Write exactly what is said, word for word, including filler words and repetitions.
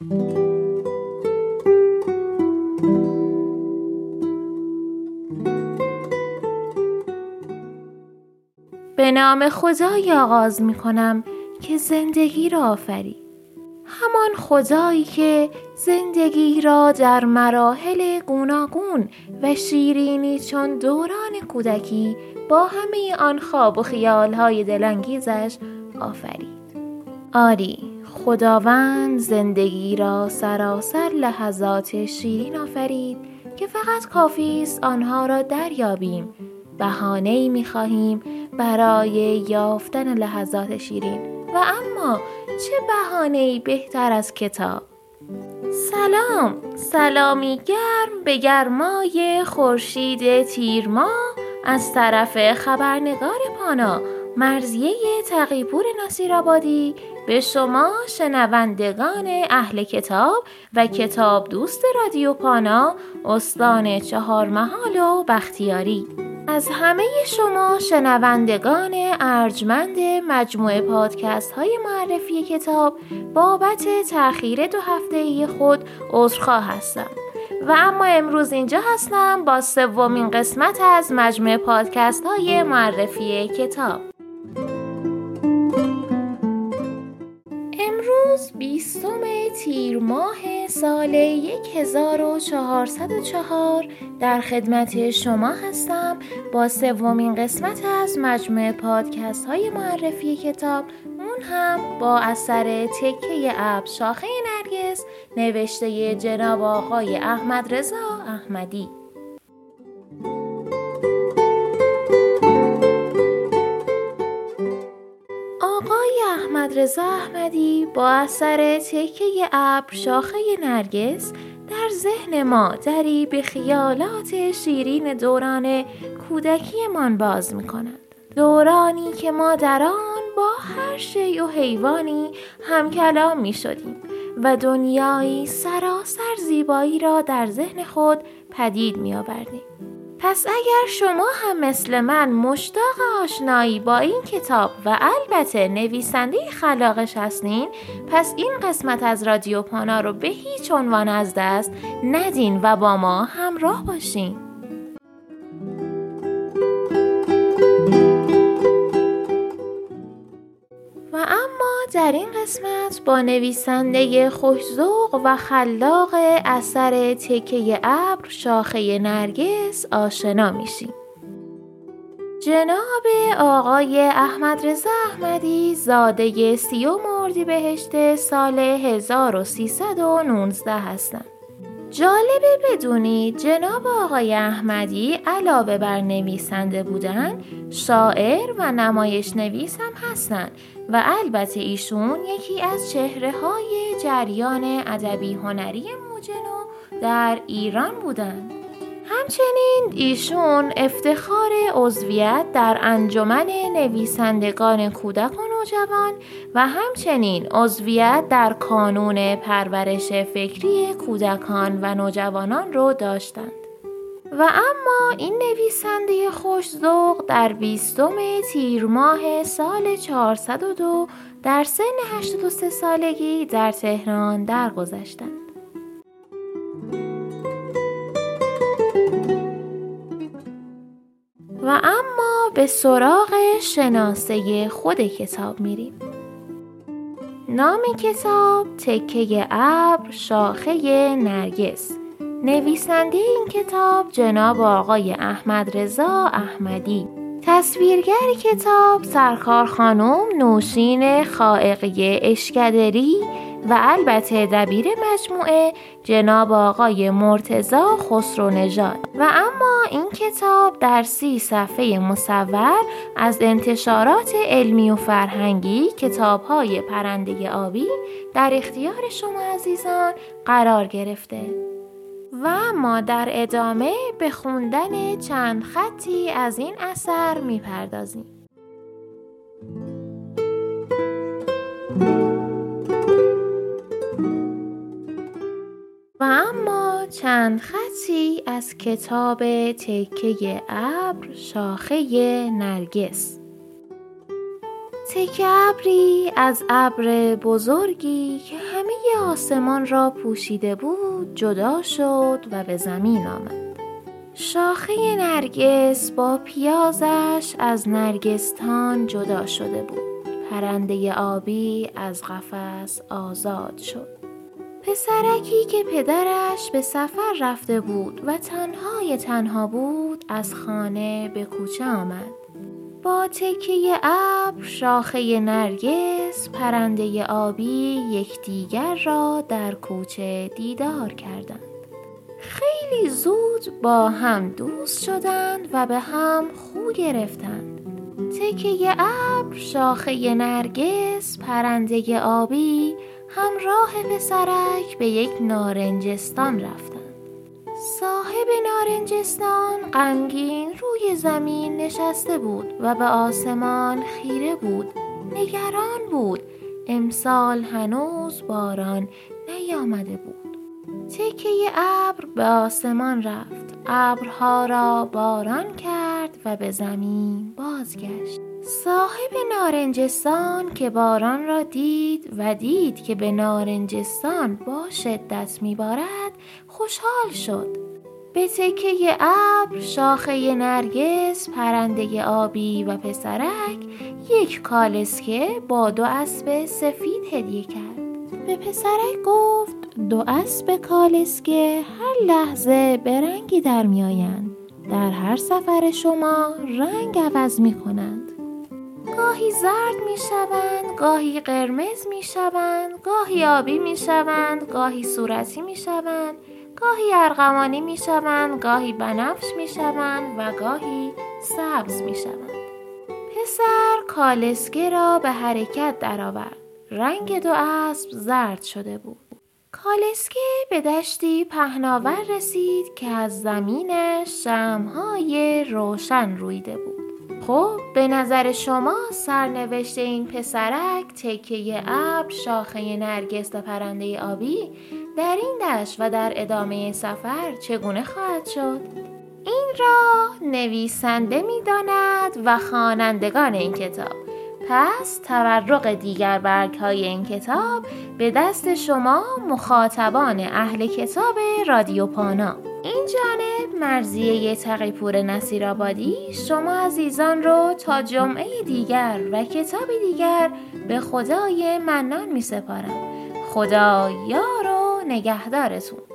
به نام خدایی آغاز می کنم که زندگی را آفرید. همان خدایی که زندگی را در مراحل گوناگون و شیرینی چون دوران کودکی با همه آن خواب و خیالهای دلانگیزش آفرید. آری، خداوند زندگی را سراسر لحظات شیرین آفرید که فقط کافی است آنها را دریابیم. بهانه‌ای می‌خواهیم برای یافتن لحظات شیرین، و اما چه بهانه‌ای بهتر از کتاب؟ سلام، سلامی گرم به گرمای خورشید تیرماه از طرف خبرنگار پانا مرضیه تقی‌پور نصیرآبادی به شما شنوندگان اهل کتاب و کتاب دوست رادیو پانا استان چهارمحال و بختیاری. از همه شما شنوندگان ارجمند مجموعه پادکست های معرفی کتاب بابت تأخیر دو هفته‌ای خود عذرخواه هستم و اما امروز اینجا هستم با سومین قسمت از مجموعه پادکست های معرفی کتاب. امروز بیستم تیر ماه سال هزار و چهارصد و چهار در خدمت شما هستم با سومین قسمت از مجموعه پادکست های معرفی کتاب، اون هم با اثر تکه ابر شاخه نرگس نوشته جناب آقای احمد رضا احمدی. آقای احمد رضا احمدی با اثر تکه ابر شاخه نرگس در ذهن ما دری به خیالات شیرین دوران کودکیمان باز می‌کنند. دورانی که ما در آن با هر شیء و حیوانی هم کلام می‌شدیم و دنیایی سراسر زیبایی را در ذهن خود پدید می‌آوردیم. پس اگر شما هم مثل من مشتاق آشنایی با این کتاب و البته نویسنده خلاقش هستین، پس این قسمت از رادیو پانا رو به هیچ عنوان از دست ندین و با ما همراه باشین. و اما در این قسمت با نویسنده خوش‌ذوق و خلاق اثر تکه ابر شاخه نرگس آشنا میشیم. جناب آقای احمد رضا احمدی زاده سیوم اردیبهشت سال هزار و سیصد و نوزده هستند. جالبه بدونید جناب آقای احمدی علاوه بر نویسنده بودن، شاعر و نمایش نویس هم هستند و البته ایشون یکی از چهره‌های جریان ادبی هنری موجنو در ایران بودند. همچنین ایشون افتخار عضویت در انجمن نویسندگان کودک و نوجوان و همچنین عضویت در کانون پرورش فکری کودکان و نوجوانان رو داشتند. و اما این نویسنده خوش‌ذوق در بیستم تیر ماه سال چهارصد و دو در سن هشتاد و سه سالگی در تهران درگذشتند. و اما به سراغ شناسه خود کتاب میریم. نام کتاب تکه ابر شاخه نرگس. نویسنده این کتاب جناب آقای احمد رضا احمدی. تصویرگر کتاب سرکار خانم نوشین خائقی اشکدری و البته دبیر مجموعه جناب آقای مرتضی خسرونژاد. و اما این کتاب در سی صفحه مصور از انتشارات علمی و فرهنگی کتاب‌های پرنده آبی در اختیار شما عزیزان قرار گرفته. و ما در ادامه به خوندن چند خطی از این اثر می‌پردازیم. و اما چند خطی از کتاب تکه ابر شاخه نرگس. تکه ابری از ابر بزرگی که همه آسمان را پوشیده بود جدا شد و به زمین آمد. شاخه نرگس با پیازش از نرگستان جدا شده بود. پرنده آبی از قفس آزاد شد. پسرکی که پدرش به سفر رفته بود و تنهای تنها بود از خانه به کوچه آمد. با تکه ابر، شاخه نرگس، پرنده آبی یکدیگر را در کوچه دیدار کردند. خیلی زود با هم دوست شدند و به هم خو گرفتند. تکه ابر، شاخه نرگس، پرنده آبی همراه پسرک به یک نارنجستان رفتند. صاحب نارنجستان غمگین روی زمین نشسته بود و به آسمان خیره بود. نگران بود. امسال هنوز باران نیامده بود. تکه ابر به آسمان رفت. ابرها را باران کرد و به زمین بازگشت. صاحب نارنجستان که باران را دید و دید که به نارنجستان با شدت میبارد خوشحال شد. به تکه ابر، شاخه نرگس، پرنده آبی و پسرک یک کالسکه با دو اسب سفید هدیه کرد. به پسرک گفت دو اسب کالسکه هر لحظه به رنگی در می آیند. در هر سفر شما رنگ عوض می کنند. گاهی زرد می شوند، گاهی قرمز می شوند، گاهی آبی می شوند، گاهی صورتی می شوند، گاهی ارغوانی می شوند، گاهی بنفش می شوند و گاهی سبز می شوند. پسر کالسکه را به حرکت درآورد. رنگ دو اسب زرد شده بود. کالسکه به دشتی پهناور رسید که از زمینش شمع‌های روشن رویده بود. خب به نظر شما سرنوشت این پسرک، تکه ابر، شاخه نرگس و پرنده آبی در این دشت و در ادامه سفر چگونه خواهد شد؟ این را نویسنده می‌داند و خوانندگان این کتاب. پس تورق دیگر برگ‌های این کتاب به دست شما مخاطبان اهل کتاب رادیو پانا. این جانب مرضیه تقی‌پور نصیرآبادی شما عزیزان رو تا جمعه دیگر و کتاب دیگر به خدای منان می سپارم. خدا یار و نگهدارتون.